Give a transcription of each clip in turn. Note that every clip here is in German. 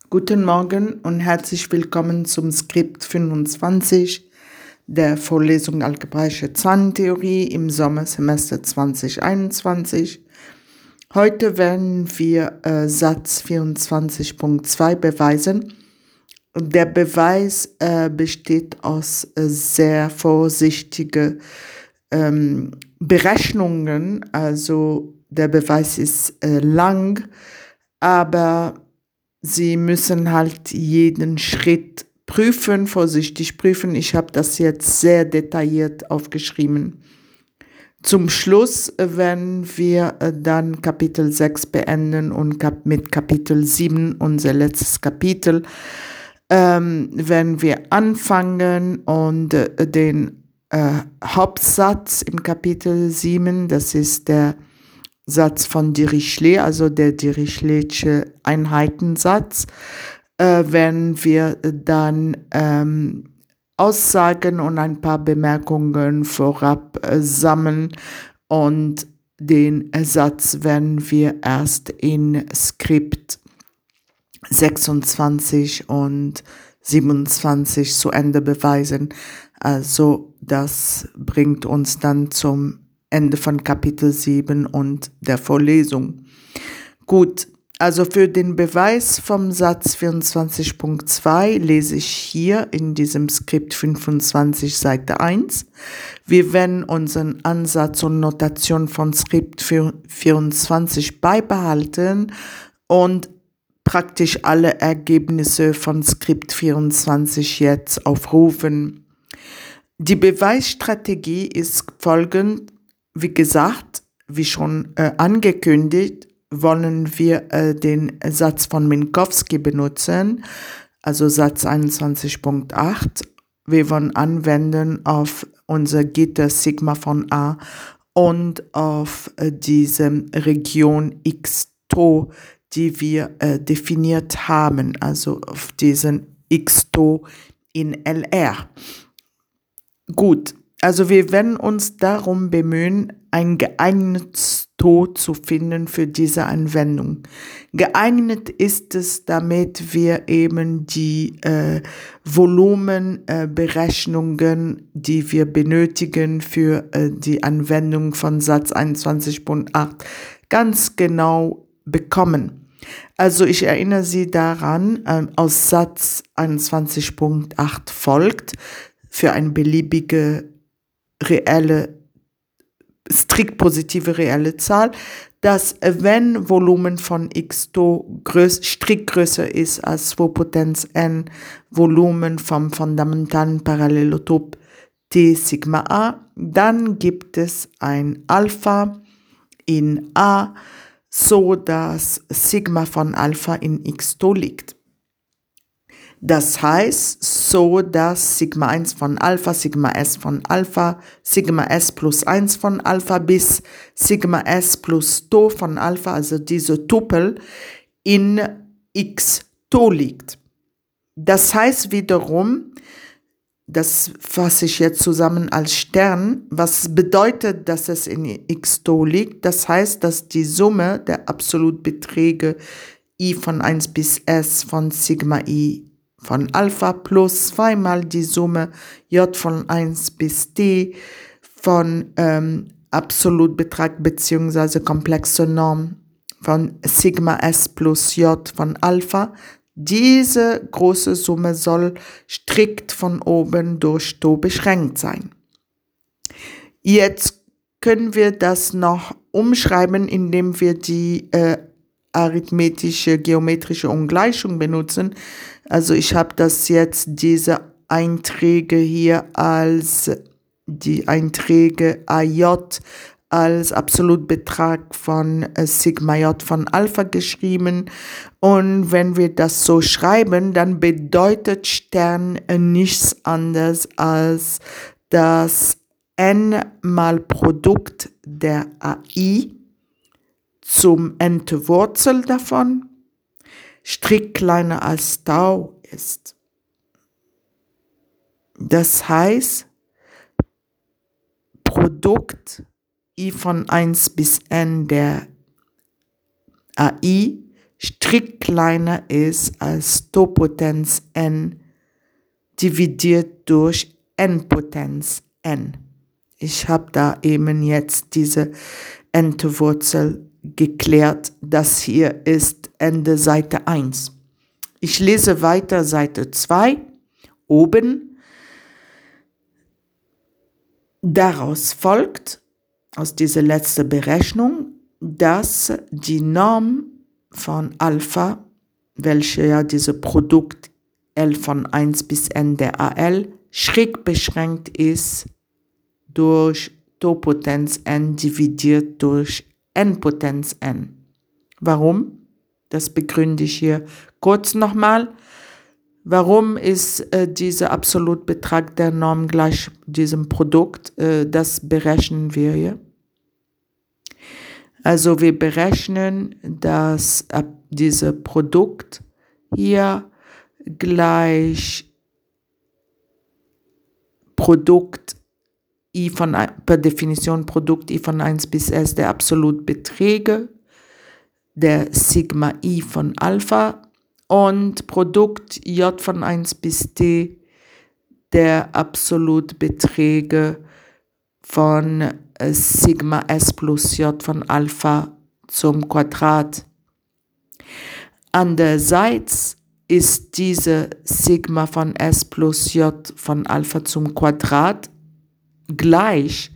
Guten Morgen und herzlich willkommen zum Skript 25 der Vorlesung Algebraische Zahlentheorie im Sommersemester 2021. Heute werden wir Satz 24.2 beweisen. Der Beweis besteht aus sehr vorsichtigen Berechnungen. Also der Beweis ist lang, aber Sie müssen halt jeden Schritt prüfen, vorsichtig prüfen. Ich habe das jetzt sehr detailliert aufgeschrieben. Zum Schluss, wenn wir dann Kapitel 6 beenden und mit Kapitel 7, unser letztes Kapitel, wenn wir anfangen und den Hauptsatz im Kapitel 7, das ist der Satz von Dirichlet, also der Dirichletsche Einheitensatz, wenn wir dann Aussagen und ein paar Bemerkungen vorab sammeln und den Satz werden wir erst in Skript 26 und 27 zu Ende beweisen. Also das bringt uns dann zum Ende von Kapitel 7 und der Vorlesung. Gut, also für den Beweis vom Satz 24.2 lese ich hier in diesem Skript 25 Seite 1. Wir werden unseren Ansatz und Notation von Skript 24 beibehalten und praktisch alle Ergebnisse von Skript 24 jetzt aufrufen. Die Beweisstrategie ist folgend. Wie gesagt, wie schon angekündigt, wollen wir den Satz von Minkowski benutzen, also Satz 21.8. Wir wollen anwenden auf unser Gitter Sigma von A und auf diese Region X-To, die wir definiert haben, also auf diesen X-To in LR. Gut. Also wir werden uns darum bemühen, ein geeignetes To zu finden für diese Anwendung. Geeignet ist es, damit wir eben die Volumenberechnungen, die wir benötigen für die Anwendung von Satz 21.8 ganz genau bekommen. Also ich erinnere Sie daran, aus Satz 21.8 folgt für eine beliebige strikt positive reelle Zahl, dass wenn Volumen von x-To strikt größer ist als 2 Potenz n Volumen vom fundamentalen Parallelotop T Sigma A, dann gibt es ein Alpha in A, so dass Sigma von Alpha in x-To liegt. Das heißt, so dass Sigma 1 von Alpha, Sigma S von Alpha, Sigma S plus 1 von Alpha bis Sigma S plus To von Alpha, also diese Tupel, in X-To liegt. Das heißt wiederum, das fasse ich jetzt zusammen als Stern, was bedeutet, dass es in X-To liegt? Das heißt, dass die Summe der Absolutbeträge I von 1 bis S von Sigma I von Alpha plus zweimal die Summe J von 1 bis T von Absolutbetrag bzw. komplexe Norm von Sigma S plus J von Alpha. Diese große Summe soll strikt von oben durch To beschränkt sein. Jetzt können wir das noch umschreiben, indem wir die arithmetische geometrische Ungleichung benutzen. Also ich habe das jetzt, diese Einträge hier als die Einträge AJ als Absolutbetrag von Sigma J von Alpha geschrieben. Und wenn wir das so schreiben, dann bedeutet Stern nichts anderes als das n mal Produkt der AI zum n-te Wurzel davon strikt kleiner als Tau ist. Das heißt, Produkt I von 1 bis n der AI strikt kleiner ist als Topotenz n dividiert durch n-Potenz n. Ich habe da eben jetzt diese n-te Wurzel geklärt. Das hier ist Ende Seite 1. Ich lese weiter Seite 2, oben. Daraus folgt, aus dieser letzten Berechnung, dass die Norm von Alpha, welche ja dieses Produkt L von 1 bis n der AL, schräg beschränkt ist durch Topotenz n dividiert durch n-Potenz n. Warum? Das begründe ich hier kurz nochmal. Warum ist dieser Absolutbetrag der Norm gleich diesem Produkt? Das berechnen wir hier. Also wir berechnen, dass dieses Produkt hier gleich Produkt I von, per Definition Produkt I von 1 bis S der Absolutbeträge, der Sigma I von Alpha und Produkt J von 1 bis T der Absolutbeträge von Sigma S plus J von Alpha zum Quadrat. Andererseits ist diese Sigma von S plus J von Alpha zum Quadrat gleich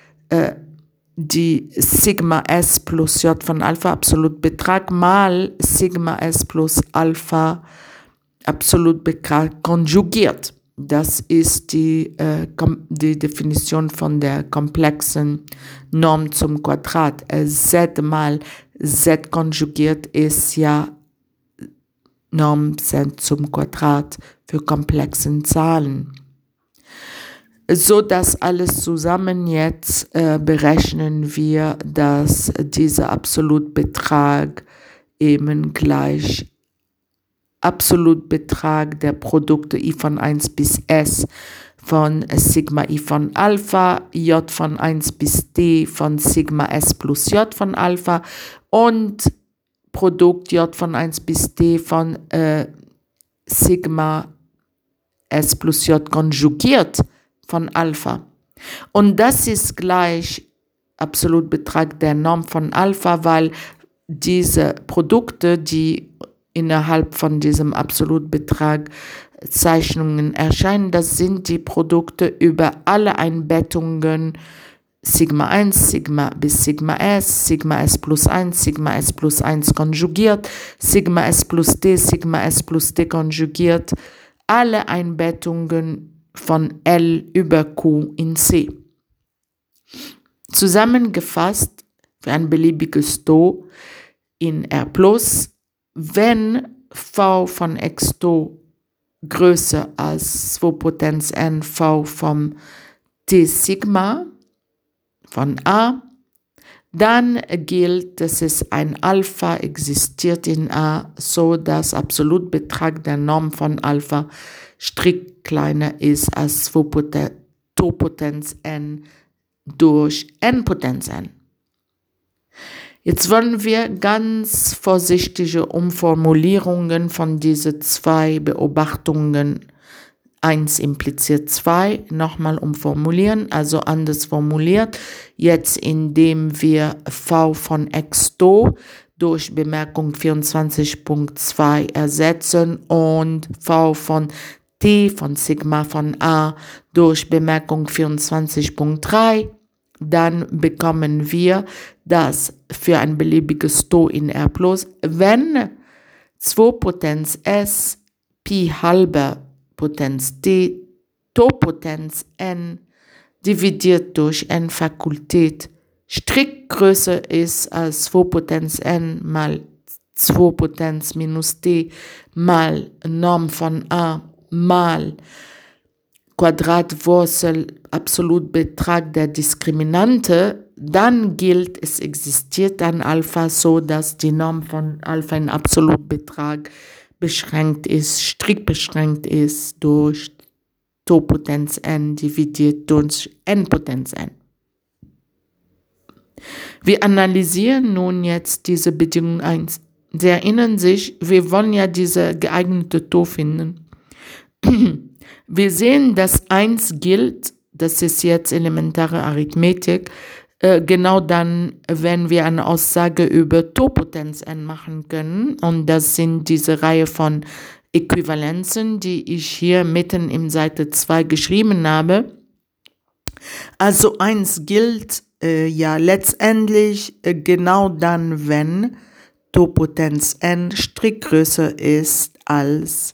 die Sigma S plus J von Alpha Absolutbetrag mal Sigma S plus Alpha Absolutbetrag konjugiert. Das ist die Definition von der komplexen Norm zum Quadrat. Z mal Z konjugiert ist ja Norm Z zum Quadrat für komplexen Zahlen. So dass alles zusammen jetzt berechnen wir, dass dieser Absolutbetrag eben gleich Absolutbetrag der Produkte I von 1 bis S von Sigma I von Alpha, J von 1 bis D von Sigma S plus J von Alpha und Produkt J von 1 bis D von Sigma S plus J konjugiert von Alpha. Und das ist gleich Absolutbetrag der Norm von Alpha, weil diese Produkte, die innerhalb von diesem Absolutbetrag Zeichnungen erscheinen, das sind die Produkte über alle Einbettungen Sigma 1, Sigma bis Sigma S plus 1, Sigma S plus 1 konjugiert, Sigma S plus D konjugiert, alle Einbettungen von L über Q in C. Zusammengefasst für ein beliebiges Tau in R+, wenn V von X Tau größer als 2 Potenz n V vom T Sigma von A, dann gilt, dass es ein Alpha existiert in A, so dass Absolutbetrag der Norm von Alpha strikt kleiner ist als 2 Potenz n durch n Potenz n. Jetzt wollen wir ganz vorsichtige Umformulierungen von diesen zwei Beobachtungen 1 impliziert 2 nochmal umformulieren, also anders formuliert, jetzt indem wir V von X Tau durch Bemerkung 24.2 ersetzen und V von T von Sigma von A durch Bemerkung 24.3, dann bekommen wir, dass für ein beliebiges Tau in R+, wenn 2 Potenz S Pi halber Potenz T, Tau-Potenz n dividiert durch n Fakultät strikt größer ist als 2 Potenz n mal 2 Potenz minus T mal Norm von A mal Quadratwurzel Absolutbetrag der Diskriminante, dann gilt, es existiert ein Alpha, so dass die Norm von Alpha in Absolutbetrag beschränkt ist, strikt beschränkt ist durch Tau-Potenz n dividiert durch n-Potenz n. Wir analysieren nun jetzt diese Bedingung 1 Sie erinnern sich, wir wollen ja diese geeignete To finden. Wir sehen, dass 1 gilt, das ist jetzt elementare Arithmetik, genau dann, wenn wir eine Aussage über To-Potenz n machen können. Und das sind diese Reihe von Äquivalenzen, die ich hier mitten in Seite 2 geschrieben habe. Also 1 gilt ja letztendlich genau dann, wenn To-Potenz n größer ist als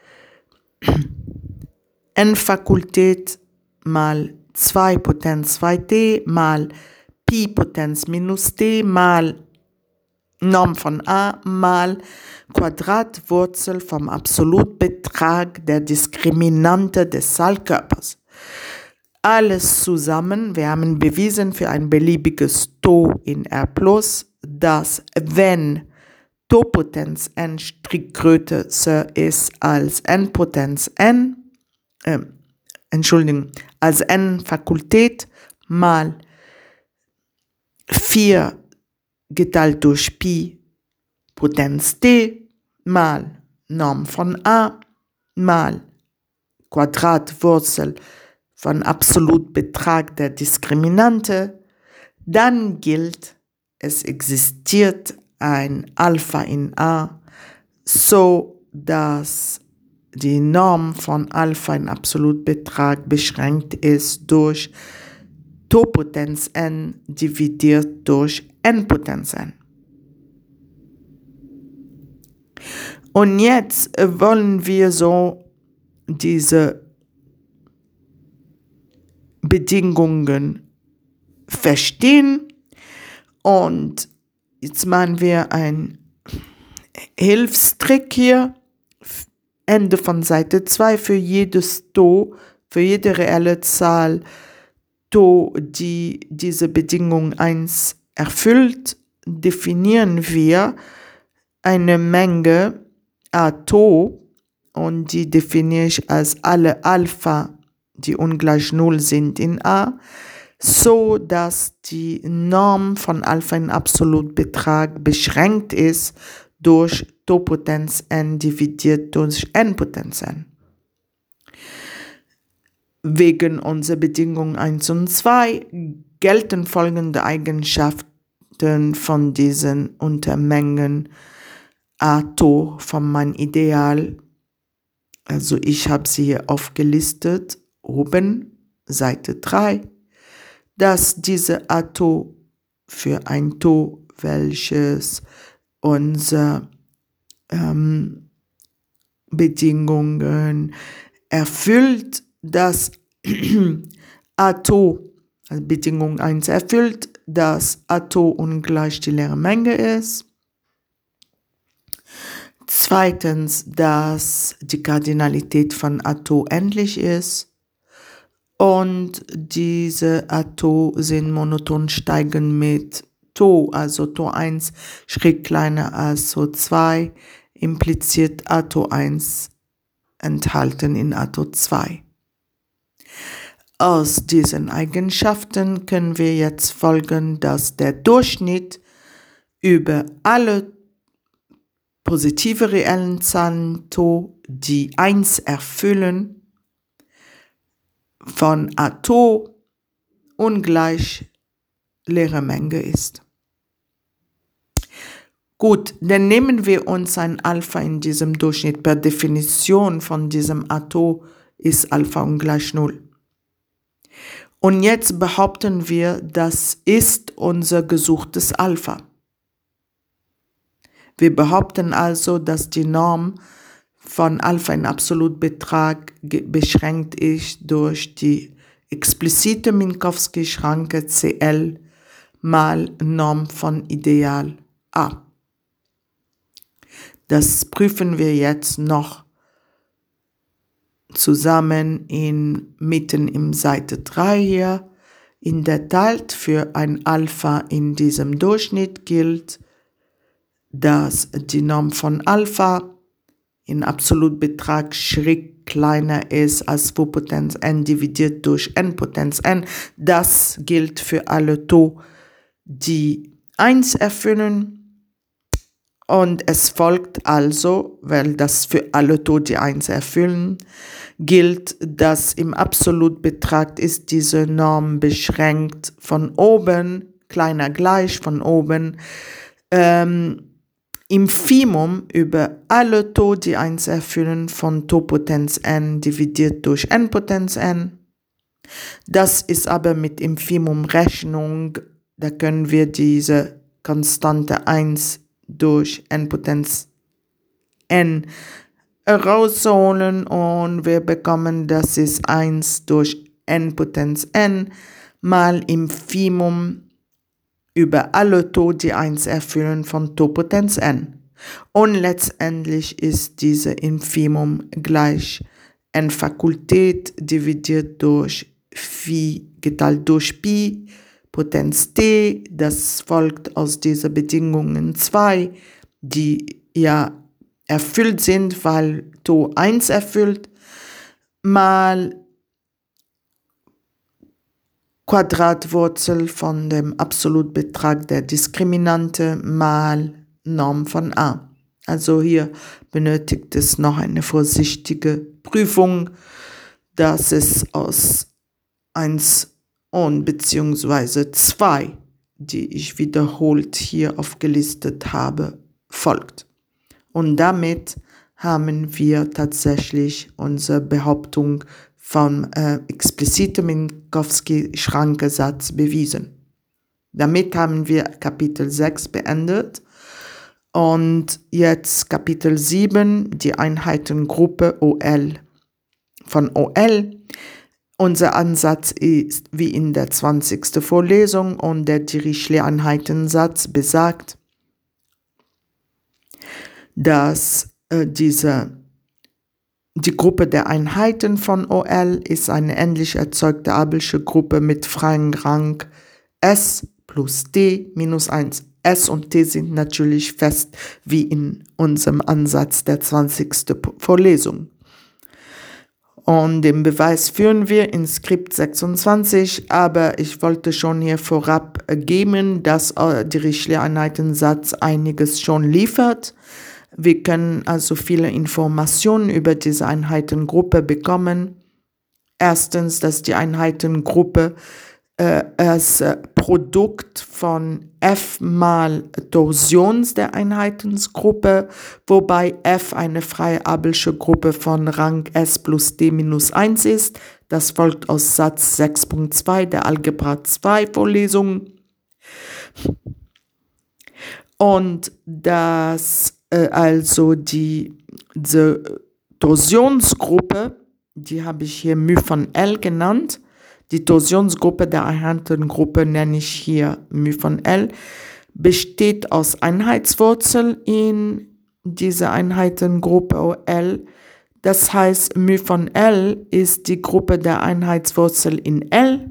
n Fakultät mal 2 Potenz 2t mal Pi Potenz minus t mal Norm von a mal Quadratwurzel vom Absolutbetrag der Diskriminante des Zahlkörpers. Alles zusammen, wir haben bewiesen für ein beliebiges To in R+, dass wenn To-Potenz n größer ist als n Potenz n, als n Fakultät mal 4 geteilt durch Pi Potenz t mal Norm von a mal Quadratwurzel von Absolutbetrag der Diskriminante, dann gilt, es existiert ein Alpha in a, so dass die Norm von Alpha in Absolutbetrag beschränkt ist durch To-Potenz n dividiert durch n-Potenz n. Und jetzt wollen wir so diese Bedingungen verstehen und jetzt machen wir einen Hilfstrick hier, Ende von Seite 2, für jedes To, für jede reelle Zahl To, die diese Bedingung 1 erfüllt, definieren wir eine Menge a To und die definiere ich als alle Alpha, die ungleich 0 sind in a, so dass die Norm von Alpha in Absolutbetrag beschränkt ist durch To-Potenz n dividiert durch n-Potenz n. Wegen unserer Bedingungen 1 und 2 gelten folgende Eigenschaften von diesen Untermengen A-To von meinem Ideal. Also ich habe sie hier aufgelistet, oben, Seite 3, dass diese A-To für ein To, welches unsere Bedingungen erfüllt, dass A-To, also Bedingung 1 erfüllt, dass A-To ungleich die leere Menge ist. Zweitens, dass die Kardinalität von A-To endlich ist. Und diese A-To sind monoton steigend mit To, also To 1 schräg kleiner als To 2, impliziert A-To 1 enthalten in A-To 2. Aus diesen Eigenschaften können wir jetzt folgen, dass der Durchschnitt über alle positive reellen Zahlen To, die 1 erfüllen, von A-To ungleich leere Menge ist. Gut, dann nehmen wir uns ein Alpha in diesem Durchschnitt. Per Definition von diesem A-To ist Alpha ungleich 0. Und jetzt behaupten wir, das ist unser gesuchtes Alpha. Wir behaupten also, dass die Norm von Alpha in Absolutbetrag beschränkt ist durch die explizite Minkowski-Schranke CL mal Norm von Ideal A. Das prüfen wir jetzt noch zusammen mitten im Seite 3 hier. In der Tat für ein Alpha in diesem Durchschnitt gilt, dass die Norm von Alpha in Absolutbetrag schräg kleiner ist als V-Potenz n dividiert durch n-Potenz n. Das gilt für alle To, die 1 erfüllen. Und es folgt also, weil das für alle Tau, die 1 erfüllen, gilt, dass im Absolutbetrag ist diese Norm beschränkt von oben, kleiner gleich von oben, im Fimum über alle Tau, die 1 erfüllen, von Tau Potenz n dividiert durch n Potenz n. Das ist aber mit Infimum Rechnung, da können wir diese Konstante 1 durch n Potenz n rausholen und wir bekommen, das ist 1 durch n Potenz n mal Infimum über alle Tau, die 1 erfüllen, von Tau Potenz n. Und letztendlich ist diese Infimum gleich n Fakultät dividiert durch Phi geteilt durch Pi Potenz t. Das folgt aus diesen Bedingungen 2, die ja erfüllt sind, weil Tau 1 erfüllt, mal Quadratwurzel von dem Absolutbetrag der Diskriminante mal Norm von a. Also hier benötigt es noch eine vorsichtige Prüfung, dass es aus 1 und beziehungsweise 2, die ich wiederholt hier aufgelistet habe, folgt. Und damit haben wir tatsächlich unsere Behauptung vom expliziten Minkowski-Schranke-Satz bewiesen. Damit haben wir Kapitel 6 beendet und jetzt Kapitel 7, die Einheitengruppe OL. Von OL. Unser Ansatz ist wie in der 20. Vorlesung und der Dirichlet-Einheitensatz besagt, dass die Gruppe der Einheiten von OL ist eine endlich erzeugte abelsche Gruppe mit freiem Rang S plus T minus 1. S und T sind natürlich fest wie in unserem Ansatz der 20. Vorlesung. Und den Beweis führen wir in Skript 26, aber ich wollte schon hier vorab geben, dass der Dirichlet-Einheitensatz einiges schon liefert. Wir können also viele Informationen über diese Einheitengruppe bekommen. Erstens, dass die Einheitengruppe als Produkt von F mal Torsions der Einheitengruppe, wobei F eine freie abelsche Gruppe von Rang S plus D minus 1 ist. Das folgt aus Satz 6.2 der Algebra 2 Vorlesung. Und dass also diese Torsionsgruppe, die habe ich hier μ von L genannt. Die Torsionsgruppe der Einheitengruppe nenne ich hier μ von L, besteht aus Einheitswurzel in dieser Einheitengruppe OL. Das heißt, μ von L ist die Gruppe der Einheitswurzel in L.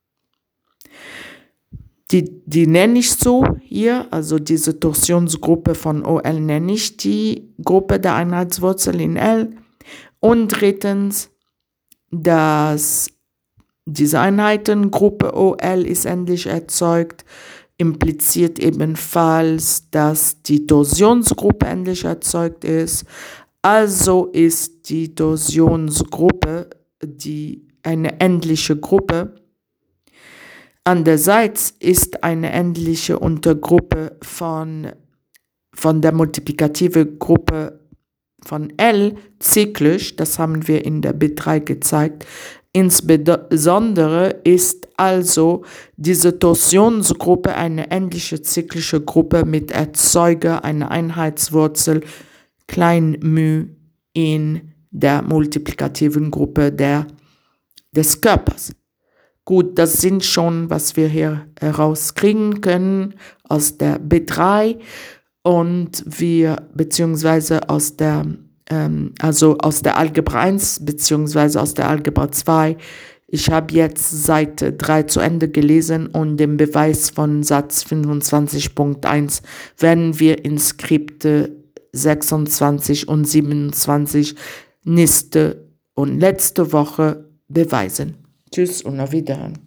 Die nenne ich so hier, also diese Torsionsgruppe von OL nenne ich die Gruppe der Einheitswurzel in L. Und drittens, dass diese Einheitengruppe OL ist endlich erzeugt, impliziert ebenfalls, dass die Torsionsgruppe endlich erzeugt ist. Also ist die Torsionsgruppe eine endliche Gruppe. Andererseits ist eine endliche Untergruppe von der multiplikativen Gruppe von L zyklisch, das haben wir in der B3 gezeigt. Insbesondere ist also diese Torsionsgruppe eine endliche zyklische Gruppe mit Erzeuger einer Einheitswurzel klein μ in der multiplikativen Gruppe des Körpers. Gut, das sind schon, was wir hier herauskriegen können aus der B3 und beziehungsweise aus der Algebra 1 beziehungsweise aus der Algebra 2. Ich habe jetzt Seite 3 zu Ende gelesen und den Beweis von Satz 25.1 werden wir in Skripte 26 und 27 nächste und letzte Woche beweisen. Tschüss und auf Wiederhören.